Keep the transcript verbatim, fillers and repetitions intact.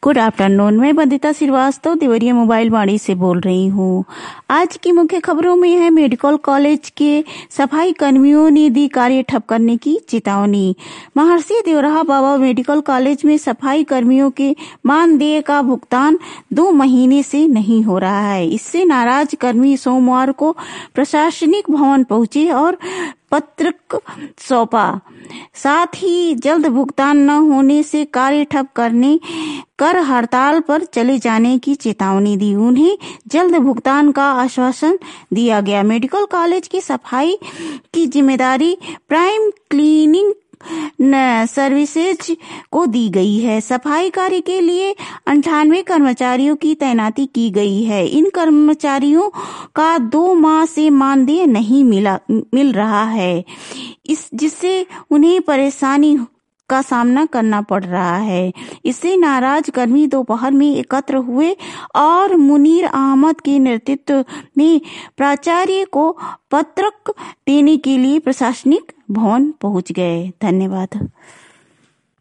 Good afternoon. मैं Bandita Srivastava Deoria mobile Vani से बोल रही हूँ। आज की मुख्य खबरों में है मेडिकल कॉलेज के सफाई कर्मियों ने दी कार्य ठप करने की चेतावनी। महर्षि देवराहा बाबा मेडिकल कॉलेज में सफाई कर्मियों के मानदेय का भुगतान दो महीने से नहीं हो रहा है। इससे नाराज कर्मी सोमवार को प्रशासनिक भवन पहुंचे और पत्र सौंपा। साथ ही जल्द भुगतान न होने से कार्य ठप करने कर हड़ताल पर चले जाने की चेतावनी दी। उन्हें जल्द भुगतान का आश्वासन दिया गया। मेडिकल कॉलेज की सफाई की जिम्मेदारी प्राइम क्लीनिंग सर्विसेज को दी गई है। सफाई कार्य के लिए अंठानवे कर्मचारियों की तैनाती की गई है। इन कर्मचारियों का दो माह से मानदेय नहीं मिला मिल रहा है, इस जिससे उन्हें परेशानी का सामना करना पड़ रहा है। इससे नाराज कर्मी दोपहर में एकत्र हुए और मुनीर अहमद के नेतृत्व में प्राचार्य को पत्रक देने के लिए प्रशासनिक भवन पहुंच गए। धन्यवाद।